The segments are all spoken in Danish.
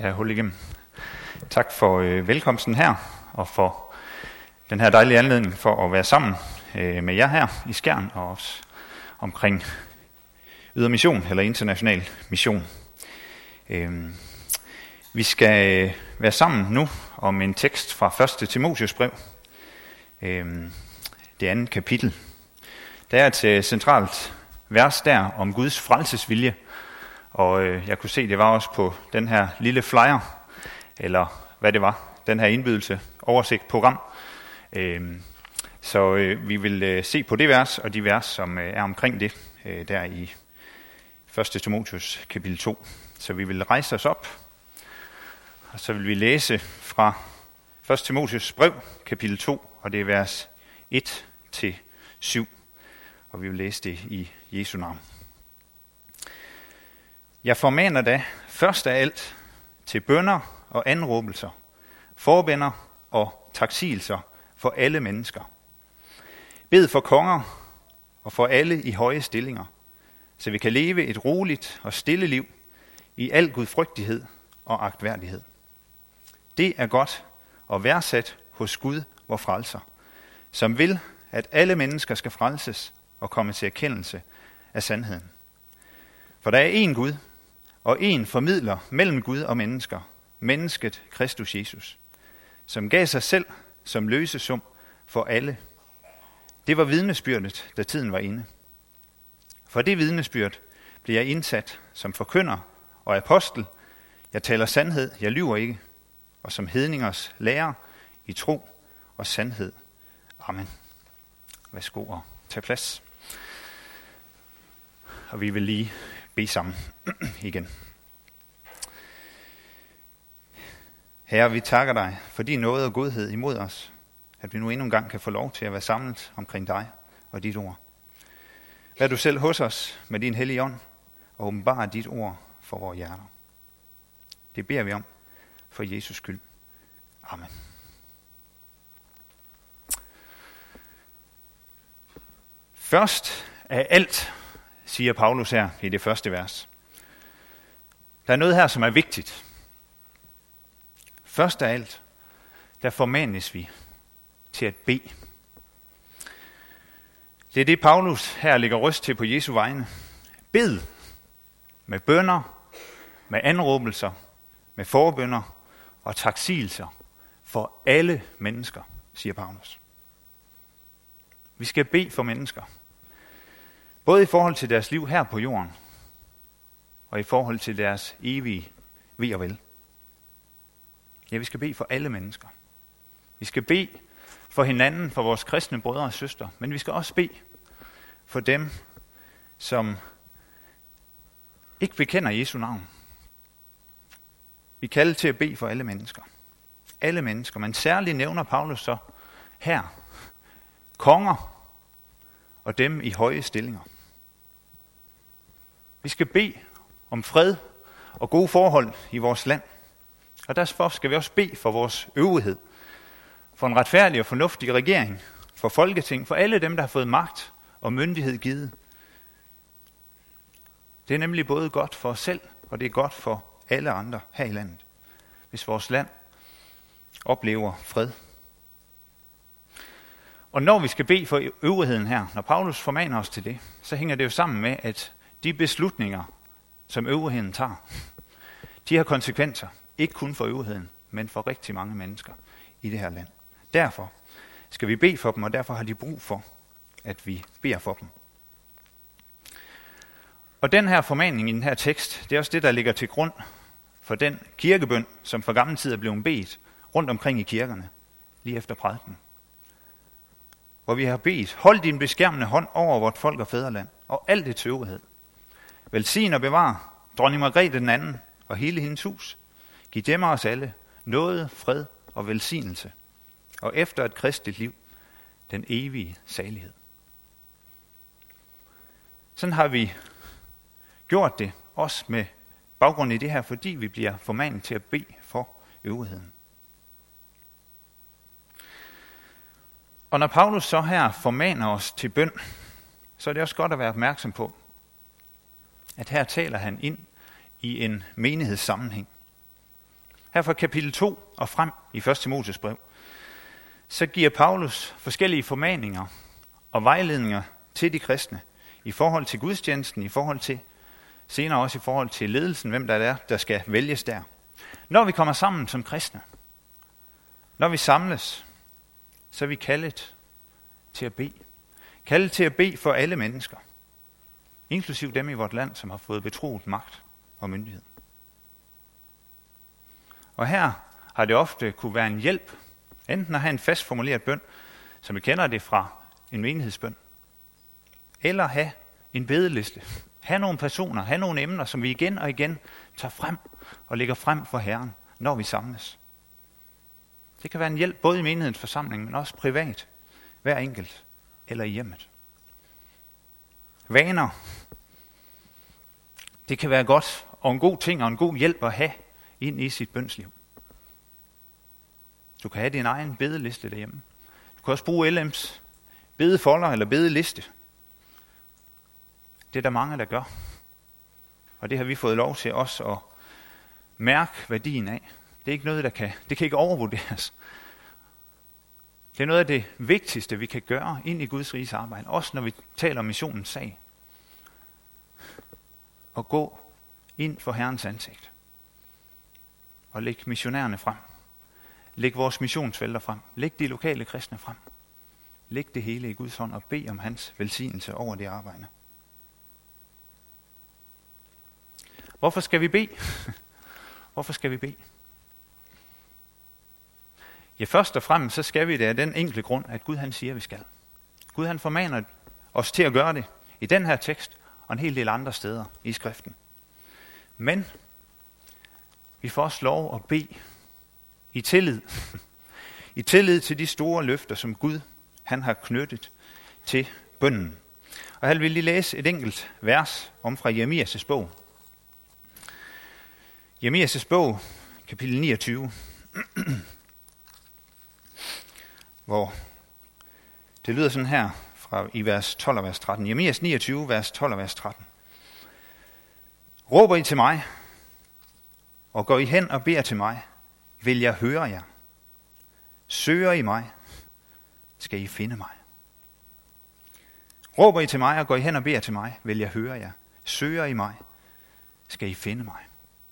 der er hul igennem. Tak for velkomsten her, og for den her dejlige anledning for at være sammen med jer her i Skjern, og også omkring Ydre Mission, eller international mission. Vi skal være sammen nu om en tekst fra 1. Timotheus brev, det andet kapitel. Der er et centralt vers der om Guds frelsesvilje, og jeg kunne se, det var også på den her lille flyer, eller hvad det var, den her indbydelse, oversigt, program. Så vi vil se på det vers, og de vers, som er omkring det, der i 1. Timotheus kapitel 2. Så vi vil rejse os op, og så vil vi læse fra 1. Timotheus brev, kapitel 2, og det er vers 1-7. Og vi vil læse det i Jesu navn. Jeg formaner da først af alt til bønner og anråbelser, forbønner og taksigelser for alle mennesker. Bed for konger og for alle i høje stillinger, så vi kan leve et roligt og stille liv i al gudfrygtighed og agtværdighed. Det er godt og værdsat hos Gud, vor frelser, som vil, at alle mennesker skal frelses og komme til erkendelse af sandheden. For der er én Gud, og én formidler mellem Gud og mennesker, mennesket Kristus Jesus, som gav sig selv som løsesum for alle. Det var vidnesbyrdet, da tiden var inde. For det vidnesbyrd blev jeg indsat som forkynder og apostel. Jeg taler sandhed, jeg lyver ikke, og som hedningers lærer i tro og sandhed. Amen. Værsgo og tag plads. Og vi vil lige bede sammen igen. Herre, vi takker dig for din nåde og godhed imod os, at vi nu endnu en gang kan få lov til at være samlet omkring dig og dit ord. Vær du selv hos os med din hellige ånd, og åbenbare dit ord for vores hjerter. Det beder vi om for Jesus skyld. Amen. Først af alt, siger Paulus her i det første vers. Der er noget her, som er vigtigt. Først af alt, der formanes vi til at bede. Det er det, Paulus her lægger røst til på Jesu vegne. Bed med bønner, med anråbelser, med forbønner og taksigelser for alle mennesker, siger Paulus. Vi skal bede for mennesker. Både i forhold til deres liv her på jorden, og i forhold til deres evige ve og vel. Ja, vi skal bede for alle mennesker. Vi skal bede for hinanden, for vores kristne brødre og søstre, men vi skal også bede for dem, som ikke bekender Jesu navn. Vi kalder til at bede for alle mennesker. Alle mennesker, men særligt nævner Paulus så her konger og dem i høje stillinger. Vi skal bede om fred og gode forhold i vores land. Og derfor skal vi også bede for vores øvrighed, for en retfærdig og fornuftig regering, for Folketing, for alle dem, der har fået magt og myndighed givet. Det er nemlig både godt for os selv, og det er godt for alle andre her i landet, hvis vores land oplever fred. Og når vi skal bede for øvrigheden her, når Paulus formaner os til det, så hænger det jo sammen med, at de beslutninger, som øvrigheden tager, de har konsekvenser, ikke kun for øvrigheden, men for rigtig mange mennesker i det her land. Derfor skal vi bede for dem, og derfor har de brug for, at vi beder for dem. Og den her formaning i den her tekst, det er også det, der ligger til grund for den kirkebøn, som for gammel tid er blevet bedt rundt omkring i kirkerne, lige efter prædiken. Hvor vi har bedt, hold din beskærmende hånd over vort folk og fædreland, og alt det til øvrighed. Velsign og bevar dronning Margrethe den anden og hele hendes hus. Giv dem os alle nåde, fred og velsignelse, og efter et kristeligt liv, den evige salighed. Sådan har vi gjort det, også med baggrund i det her, fordi vi bliver formanet til at bede for øvrigheden. Og når Paulus så her formaner os til bøn, så er det også godt at være opmærksom på, at her taler han ind i en menighedssammenhæng. Her fra kapitel 2 og frem i 1. Timotheus brev, så giver Paulus forskellige formaninger og vejledninger til de kristne i forhold til gudstjenesten, i forhold til senere også i forhold til ledelsen, hvem der skal vælges der. Når vi kommer sammen som kristne, når vi samles, så er vi kaldet til at bede. Kaldet til at bede for alle mennesker, inklusiv dem i vort land, som har fået betroet magt og myndighed. Og her har det ofte kunne være en hjælp, enten at have en fast formuleret bøn, som vi kender det fra en menighedsbøn, eller have en bedeliste. Have nogle personer, have nogle emner, som vi igen og igen tager frem og lægger frem for Herren, når vi samles. Det kan være en hjælp både i menighedens forsamling, men også privat, hver enkelt eller i hjemmet. Vaner. Det kan være godt og en god ting og en god hjælp at have ind i sit bønsliv. Du kan have din egen bedeliste derhjemme. Du kan også bruge LM's bedefolder eller bedeliste. Det er der mange, der gør. Og det har vi fået lov til også at mærke værdien af. Det er ikke noget, det kan ikke overvurderes. Det er noget af det vigtigste, vi kan gøre ind i Guds riges arbejde. Også når vi taler om missionens sag. At gå ind for Herrens ansigt. Og lægge missionærerne frem. Læg vores missionsfelter frem. Læg de lokale kristne frem. Læg det hele i Guds hånd og bed om hans velsignelse over det arbejde. Hvorfor skal vi bede? Hvorfor skal vi bede? Ja, først og fremmest så skal vi det af den enkle grund, at Gud han siger, at vi skal. Gud han formaner os til at gøre det i den her tekst og en hel del andre steder i skriften. Men vi får også lov at bede i tillid. I tillid til de store løfter, som Gud han har knyttet til bønnen. Og her vil vi lige læse et enkelt vers om fra Jeremias' bog. Jeremias' bog, kapitel 29, hvor det lyder sådan her i vers 12 og vers 13. Jeremias 29, vers 12 og vers 13. Råber I til mig, og går I hen og beder til mig, vil jeg høre jer. Søger I mig, skal I finde mig. Råber I til mig, og går I hen og beder til mig, vil jeg høre jer. Søger I mig, skal I finde mig.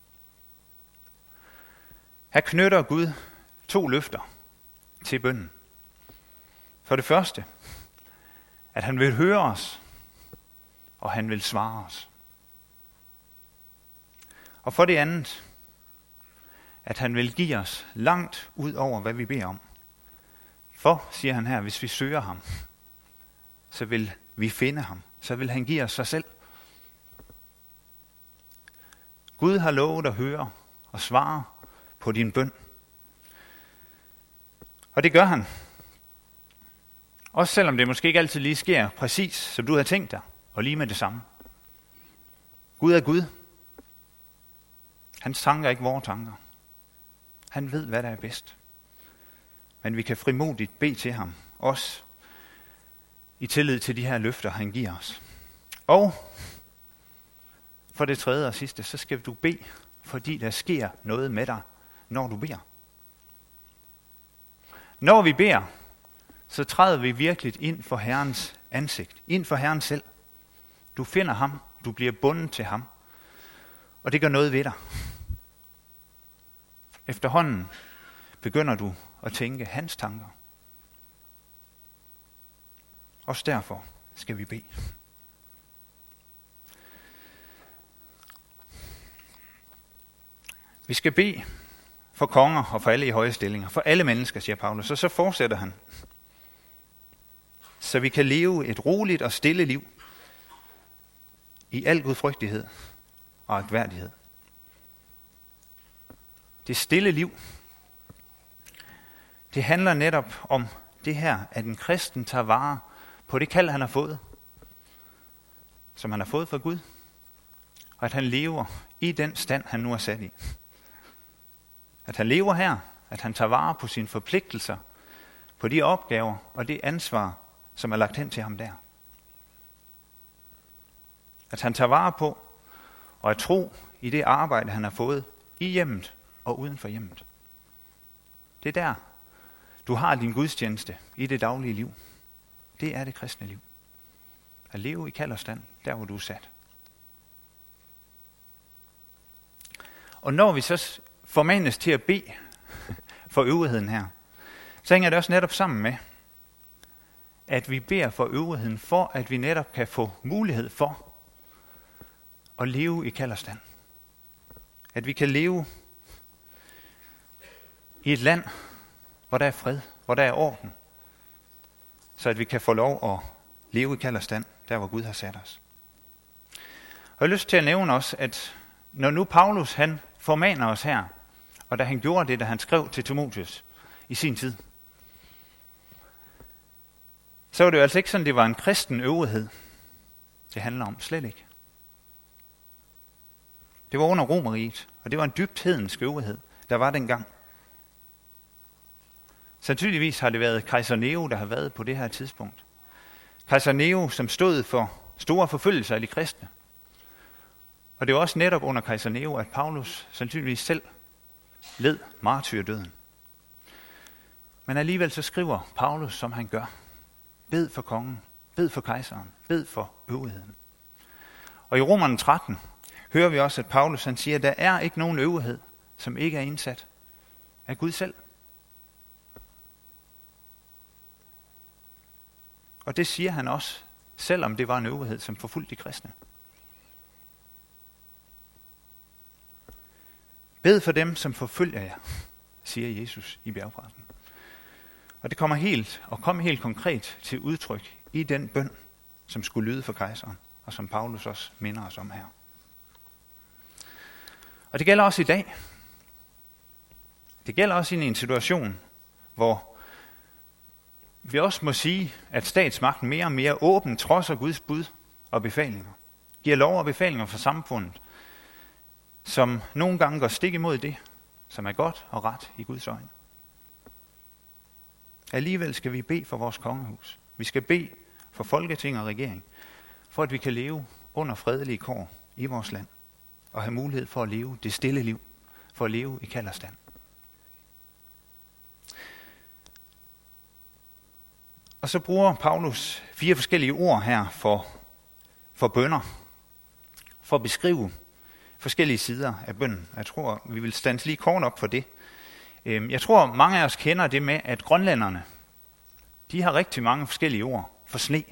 Her knytter Gud 2 løfter til bønnen. For det første, at han vil høre os, og han vil svare os. Og for det andet, at han vil give os langt ud over, hvad vi beder om. For, siger han her, hvis vi søger ham, så vil vi finde ham. Så vil han give os sig selv. Gud har lovet at høre og svare på din bøn. Og det gør han. Også selvom det måske ikke altid lige sker præcis, som du havde tænkt dig, og lige med det samme. Gud er Gud. Hans tanker er ikke vores tanker. Han ved, hvad der er bedst. Men vi kan frimodigt bede til ham, også i tillid til de her løfter, han giver os. Og for det tredje og sidste, så skal du bede, fordi der sker noget med dig, når du beder. Når vi beder, så træder vi virkelig ind for Herrens ansigt, ind for Herren selv. Du finder ham, du bliver bundet til ham, og det gør noget ved dig. Efterhånden begynder du at tænke hans tanker. Også derfor skal vi bede. Vi skal bede for konger og for alle i høje stillinger, for alle mennesker, siger Paulus. Og så fortsætter han. Så vi kan leve et roligt og stille liv i al gudfrygtighed og agtværdighed. Det stille liv, det handler netop om det her, at en kristen tager vare på det kald, han har fået, som han har fået fra Gud, og at han lever i den stand, han nu er sat i. At han lever her, at han tager vare på sine forpligtelser, på de opgaver og det ansvar, som er lagt hen til ham der. At han tager vare på og at tro i det arbejde, han har fået i hjemmet og uden for hjemmet. Det er der, du har din gudstjeneste i det daglige liv. Det er det kristne liv. At leve i kalderstand, der hvor du er sat. Og når vi så formanes til at bede for øvrigheden her, så hænger det også netop sammen med, at vi beder for øvrigheden, for at vi netop kan få mulighed for at leve i kalderstand. At vi kan leve i et land, hvor der er fred, hvor der er orden, så at vi kan få lov at leve i kalderstand, der hvor Gud har sat os. Og jeg har lyst til at nævne også, at når nu Paulus han formaner os her, og da han gjorde det, da han skrev til Timotheus i sin tid, så var det jo altså ikke sådan, det var en kristen øvrighed, det handler om. Slet ikke. Det var under Romerriget, og det var en dybt hedensk øvrighed, der var dengang. Sandsynligvis har det været kejser Nero, der har været på det her tidspunkt. Kejser Nero, som stod for store forfølgelser af de kristne. Og det var også netop under kejser Nero, at Paulus sandsynligvis selv led martyrdøden. Men alligevel så skriver Paulus, som han gør. Bed for kongen, bed for kejseren, bed for øvrigheden. Og i Romerne 13 hører vi også, at Paulus han siger, at der er ikke nogen øvrighed, som ikke er indsat af Gud selv. Og det siger han også, selvom det var en øvrighed, som forfulgte de kristne. Bed for dem, som forfølger jer, siger Jesus i bjergprædiken. Og det kom helt konkret til udtryk i den bøn, som skulle lyde for kejseren, og som Paulus også minder os om her. Og det gælder også i dag. Det gælder også i en situation, hvor vi også må sige, at statsmagten mere og mere åbent trodser Guds bud og befalinger. Giver lov og befalinger for samfundet, som nogle gange går stik imod det, som er godt og ret i Guds øjne. Alligevel skal vi bede for vores kongehus. Vi skal bede for Folketing og regering, for at vi kan leve under fredelige kår i vores land, og have mulighed for at leve det stille liv, for at leve i kalderstand. Og så bruger Paulus 4 forskellige ord her for bønner, for at beskrive forskellige sider af bønnen. Jeg tror, vi vil stands lige kort op for det. Jeg tror, mange af os kender det med, at grønlænderne, de har rigtig mange forskellige ord for sne.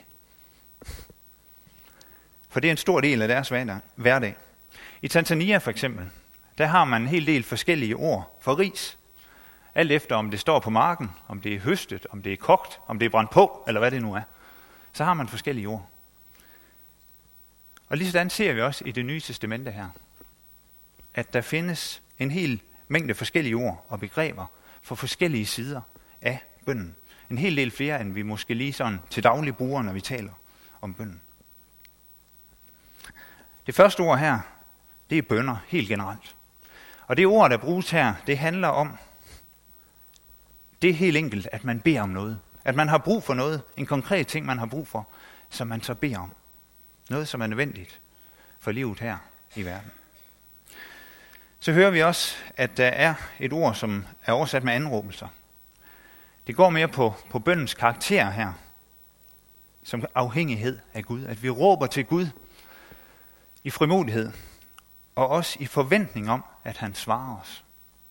For det er en stor del af deres hverdag. I Tanzania for eksempel, der har man en hel del forskellige ord for ris. Alt efter om det står på marken, om det er høstet, om det er kogt, om det er brændt på, eller hvad det nu er. Så har man forskellige ord. Og lige sådan ser vi også i Det Nye Testamente her, at der findes en hel mængde forskellige ord og begreber for forskellige sider af bønnen. En hel del flere, end vi måske lige sådan til daglig bruger, når vi taler om bønnen. Det første ord her, det er bønner helt generelt. Og det ord, der bruges her, det handler om, det er helt enkelt, at man beder om noget. At man har brug for noget, en konkret ting, man har brug for, som man så beder om. Noget, som er nødvendigt for livet her i verden. Så hører vi også, at der er et ord, som er oversat med anråbelser. Det går mere på bønnens karakter her, som afhængighed af Gud. At vi råber til Gud i frimodighed, og også i forventning om, at han svarer os.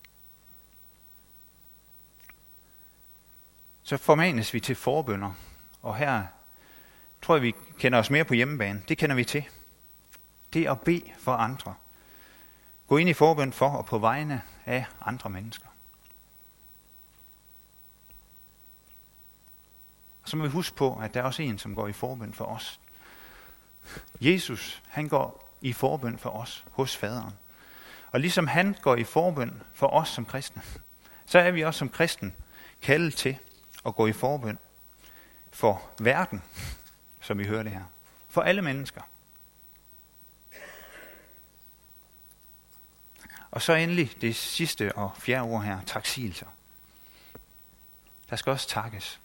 Så formanes vi til forbønner, og her tror jeg, vi kender os mere på hjemmebane. Det kender vi til. Det er at bede for andre. Gå ind i forbøn for og på vegne af andre mennesker. Og så må vi huske på, at der er også en, som går i forbøn for os. Jesus, han går i forbøn for os hos faderen. Og ligesom han går i forbøn for os som kristne, så er vi også som kristne kaldet til at gå i forbøn for verden, som vi hører det her. For alle mennesker. Og så endelig det sidste og fjerde ord her, taksigelse. Der skal også takkes.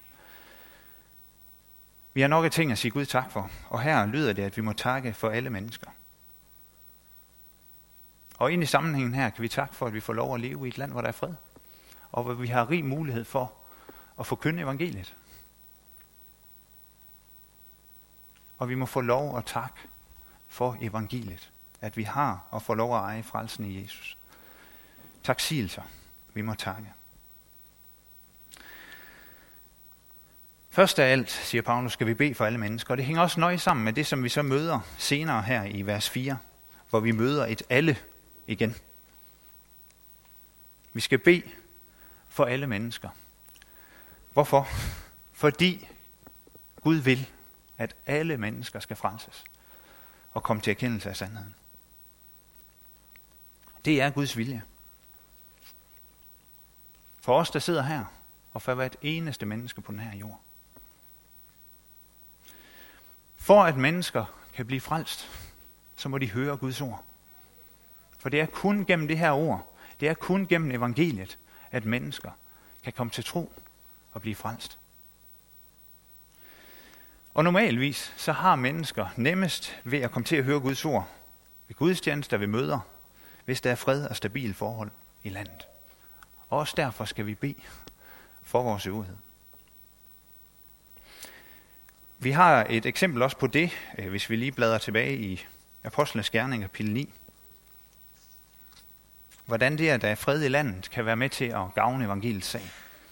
Vi har nok af ting at sige Gud tak for, og her lyder det, at vi må takke for alle mennesker. Og ind i sammenhængen her kan vi takke for, at vi får lov at leve i et land, hvor der er fred. Og hvor vi har rig mulighed for at forkynde evangeliet. Og vi må få lov at takke for evangeliet. At vi har og får lov at eje frelsen i Jesus. Taksigelser. Vi må takke. Først af alt, siger Paulus, skal vi bede for alle mennesker. Og det hænger også nøje sammen med det, som vi så møder senere her i vers 4, hvor vi møder et alle igen. Vi skal bede for alle mennesker. Hvorfor? Fordi Gud vil, at alle mennesker skal frelses og komme til erkendelse af sandheden. Det er Guds vilje. For os, der sidder her, og for hvert eneste menneske på den her jord. For at mennesker kan blive frelst, så må de høre Guds ord. For det er kun gennem det her ord, det er kun gennem evangeliet, at mennesker kan komme til tro og blive frelst. Og normalvis så har mennesker nemmest ved at komme til at høre Guds ord ved gudstjenester, ved møder, hvis der er fred og stabil forhold i landet. Og også derfor skal vi bede for vores øvrighed. Vi har et eksempel også på det, hvis vi lige bladrer tilbage i Apostlenes Gerninger, kapitel 9. Hvordan det, at der er fred i landet, kan være med til at gavne evangeliets sag.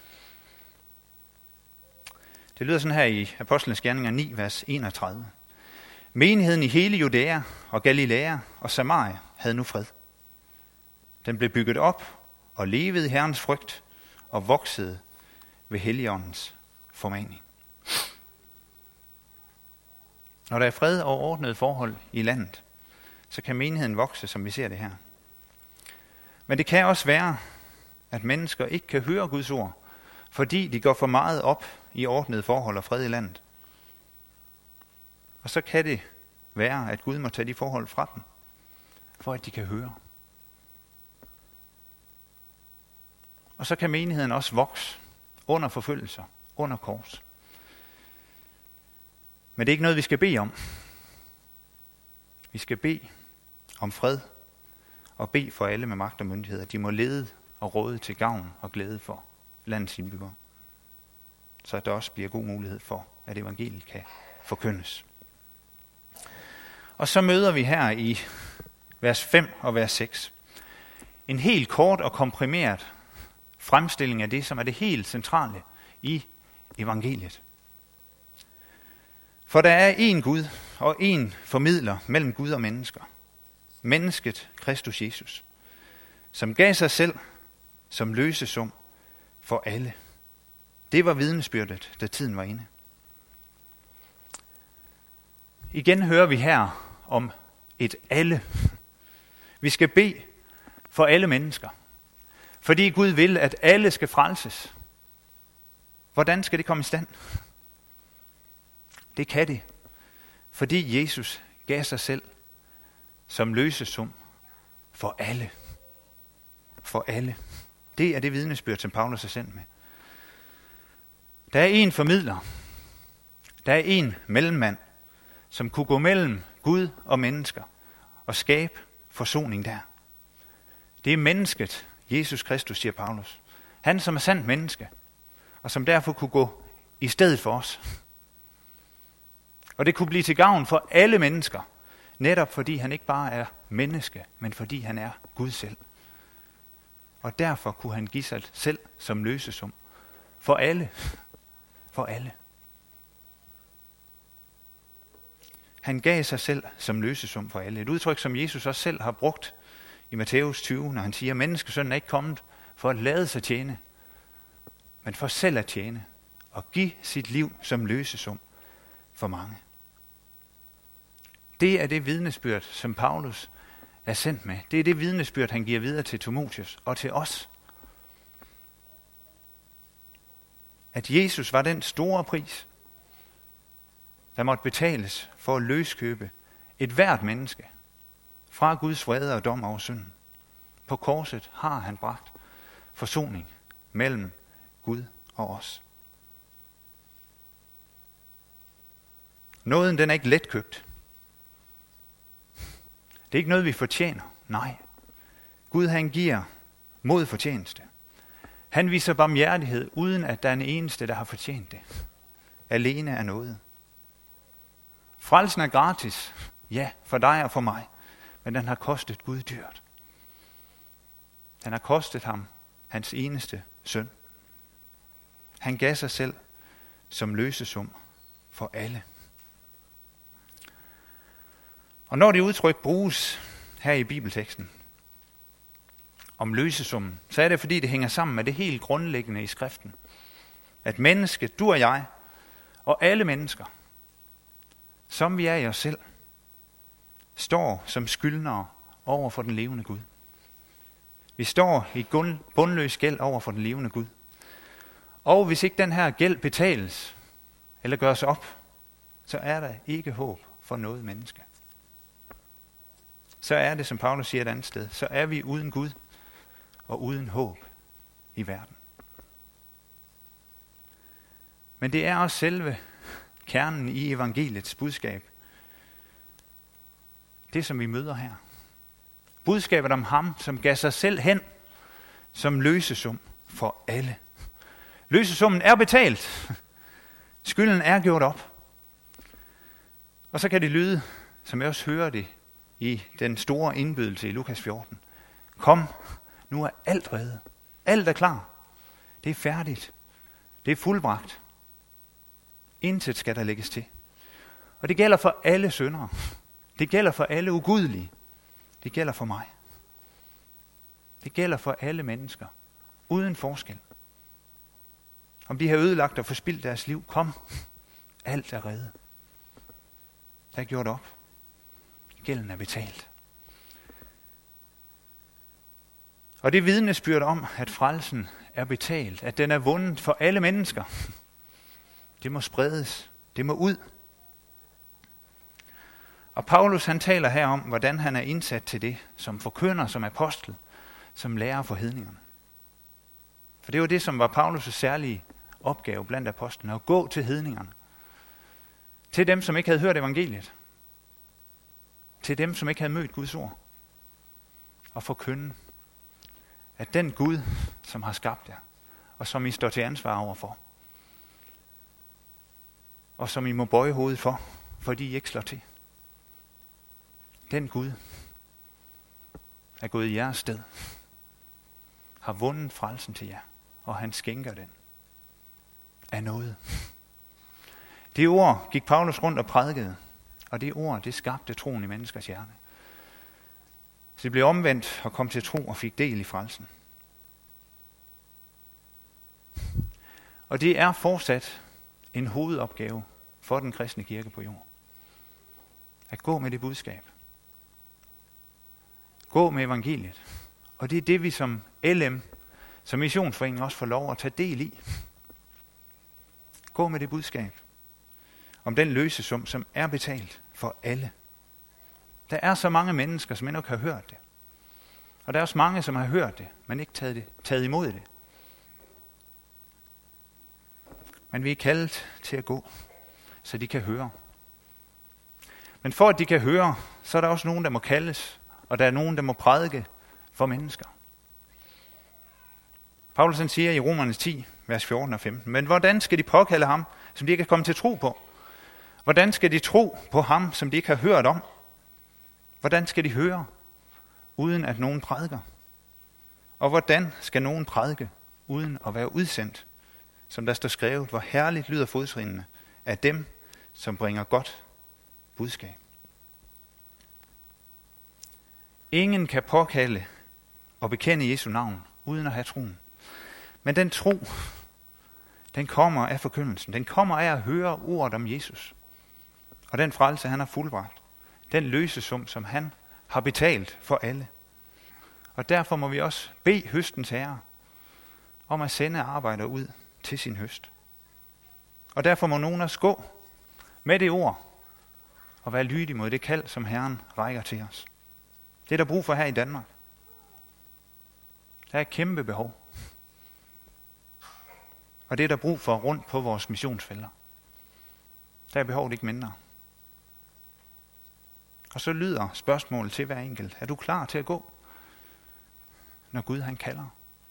Det lyder sådan her i Apostlenes Gerninger 9, vers 31. Menigheden i hele Judæa og Galilea og Samaria havde nu fred. Den blev bygget op og levede i Herrens frygt og voksede ved Helligåndens formaning. Når der er fred og ordnede forhold i landet, så kan menigheden vokse, som vi ser det her. Men det kan også være, at mennesker ikke kan høre Guds ord, fordi de går for meget op i ordnede forhold og fred i landet. Og så kan det være, at Gud må tage de forhold fra dem, for at de kan høre. Og så kan menigheden også vokse under forfølgelser, under kors. Men det er ikke noget, vi skal bede om. Vi skal bede om fred og bede for alle med magt og myndighed, at de må lede og råde til gavn og glæde for landets indbyggere. Så at der også bliver god mulighed for, at evangeliet kan forkyndes. Og så møder vi her i vers 5 og vers 6 en helt kort og komprimeret fremstilling af det, som er det helt centrale i evangeliet. For der er én Gud og én formidler mellem Gud og mennesker. Mennesket, Kristus Jesus, som gav sig selv som løsesum for alle. Det var vidnesbyrdet, da tiden var inde. Igen hører vi her om et alle. Vi skal bede for alle mennesker, fordi Gud vil, at alle skal frelses. Hvordan skal det komme i stand? Det kan det, fordi Jesus gav sig selv som løsesum for alle. For alle. Det er det vidnesbyrd, som Paulus er sendt med. Der er én formidler. Der er én mellemmand, som kunne gå mellem Gud og mennesker og skabe forsoning der. Det er mennesket, Jesus Kristus, siger Paulus. Han, som er sandt menneske, og som derfor kunne gå i stedet for os. Og det kunne blive til gavn for alle mennesker, netop fordi han ikke bare er menneske, men fordi han er Gud selv. Og derfor kunne han give sig selv som løsesum for alle. For alle. Han gav sig selv som løsesum for alle. Et udtryk, som Jesus også selv har brugt i Matthæus 20, når han siger, at menneskesønnen er ikke kommet for at lade sig tjene, men for selv at tjene og give sit liv som løsesum for mange. Det er det vidnesbyrd, som Paulus er sendt med. Det er det vidnesbyrd, han giver videre til Timotheus og til os. At Jesus var den store pris, der måtte betales for at løskøbe et hvert menneske fra Guds vrede og dom over synden. På korset har han bragt forsoning mellem Gud og os. Nåden, den er ikke letkøbt. Det er ikke noget, vi fortjener. Nej, Gud han giver mod fortjeneste. Han viser barmhjertighed, uden at der er en eneste, der har fortjent det. Alene er noget. Frelsen er gratis, ja, for dig og for mig, men den har kostet Gud dyrt. Den har kostet ham hans eneste søn. Han gav sig selv som løsesum for alle. Og når det udtryk bruges her i bibelteksten om løsesummen, så er det fordi det hænger sammen med det helt grundlæggende i skriften. At mennesket, du og jeg, og alle mennesker, som vi er i os selv, står som skyldnere over for den levende Gud. Vi står i bundløs gæld over for den levende Gud. Og hvis ikke den her gæld betales eller gøres op, så er der ikke håb for noget menneske. Så er det, som Paulus siger et andet sted, så er vi uden Gud og uden håb i verden. Men det er også selve kernen i evangeliets budskab. Det, som vi møder her. Budskabet om ham, som gav sig selv hen som løsesum for alle. Løsesummen er betalt. Skylden er gjort op. Og så kan det lyde, som jeg også hører det i den store indbydelse i Lukas 14. Kom, nu er alt reddet. Alt er klar. Det er færdigt. Det er fuldbragt. Intet skal der lægges til. Og det gælder for alle syndere. Det gælder for alle ugudelige. Det gælder for mig. Det gælder for alle mennesker. Uden forskel. Om de har ødelagt og forspildt deres liv, kom. Alt er reddet. Det er gjort op. Gælden er betalt. Og det vidnesbyrd om, at frelsen er betalt, at den er vundet for alle mennesker, det må spredes, det må ud. Og Paulus han taler her om, hvordan han er indsat til det, som forkynder, som apostel, som lærer for hedningerne. For det var det, som var Paulus' særlige opgave blandt apostlene, at gå til hedningerne. Til dem, som ikke havde hørt evangeliet. Til dem, som ikke havde mødt Guds ord. Og forkynde, at den Gud, som har skabt jer, og som I står til ansvar overfor, og som I må bøje hovedet for, fordi I ikke slår til. Den Gud er gået i jeres sted, har vundet frelsen til jer, og han skænker den af noget. Det ord gik Paulus rundt og prædikede, og det ord, det skabte troen i menneskers hjerte. Så de blev omvendt og kom til tro og fik del i frelsen. Og det er fortsat en hovedopgave for den kristne kirke på jord. At gå med det budskab. Gå med evangeliet. Og det er det, vi som LM, som missionsforening også får lov at tage del i. Gå med det budskab om den løsesum, som er betalt for alle. Der er så mange mennesker, som endnu ikke har hørt det. Og der er også mange, som har hørt det, men ikke taget imod det. Men vi er kaldet til at gå, så de kan høre. Men for at de kan høre, så er der også nogen, der må kaldes, og der er nogen, der må prædike for mennesker. Paulus han siger i Romerne 10, vers 14 og 15, men hvordan skal de påkalde ham, som de ikke kan komme til tro på? Hvordan skal de tro på ham, som de ikke har hørt om? Hvordan skal de høre, uden at nogen prædiker? Og hvordan skal nogen prædike, uden at være udsendt? Som der står skrevet, hvor herligt lyder fodtrinene af dem, som bringer godt budskab. Ingen kan påkalde og bekende Jesu navn, uden at have troen. Men den tro, den kommer af forkyndelsen. Den kommer af at høre ordet om Jesus. Og den frelse, han har fuldbragt. Den løsesum, som han har betalt for alle. Og derfor må vi også bede høstens herre om at sende arbejdere ud til sin høst. Og derfor må nogen også gå med det ord og være lydige mod det kald, som Herren rækker til os. Det er der brug for her i Danmark. Der er et kæmpe behov. Og det er der brug for rundt på vores missionsfelter. Der er behovet ikke mindre. Og så lyder spørgsmålet til hver enkelt. Er du klar til at gå? når Gud han kalder.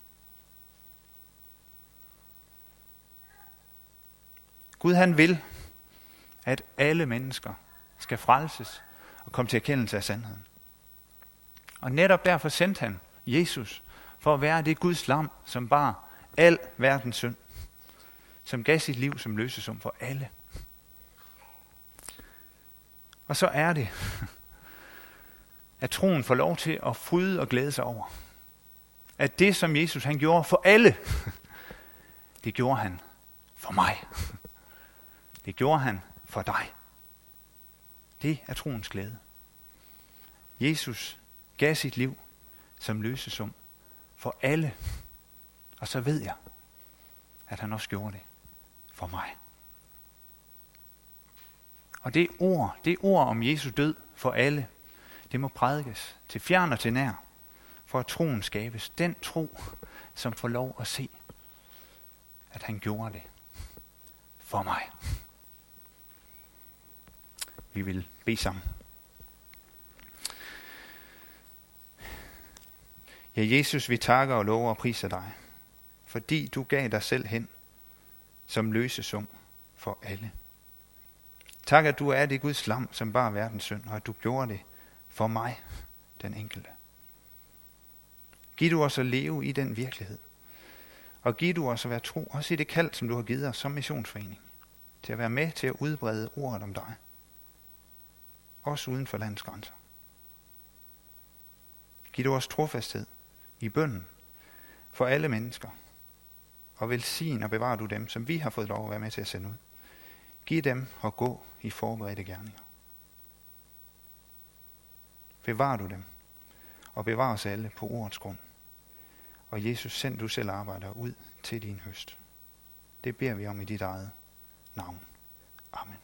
Gud han vil, at alle mennesker skal frelses og komme til erkendelse af sandheden. Og netop derfor sendte han Jesus for at være det Guds lam, som bar al verdens synd, som gav sit liv som løsesum for alle. Og så er det, at troen får lov til at fryde og glæde sig over, at det, som Jesus han gjorde for alle, det gjorde han for mig. Det gjorde han for dig. Det er troens glæde. Jesus gav sit liv som løsesum for alle. Og så ved jeg, at han også gjorde det for mig. Og det ord om Jesu død for alle, det må prædikes til fjern og til nær, for at troen skabes. Den tro, som får lov at se, at han gjorde det for mig. Vi vil bede sammen. Ja, Jesus, vi takker og lover og priser dig, fordi du gav dig selv hen som løsesum for alle. Tak, at du er det Guds lam, som bar verdens synd, og at du gjorde det for mig, den enkelte. Giv du os at leve i den virkelighed, og giv du os at være tro, også i det kald, som du har givet os som missionsforening, til at være med til at udbrede ordet om dig, også uden for landets grænser. Giv du os trofasthed i bønnen for alle mennesker, og velsign og bevar du dem, som vi har fået lov at være med til at sende ud. Giv dem at gå i forberedte gerninger. Bevar du dem, og bevar os alle på ordets grund. Og Jesus, send du selv arbejder ud til din høst. Det beder vi om i dit eget navn. Amen.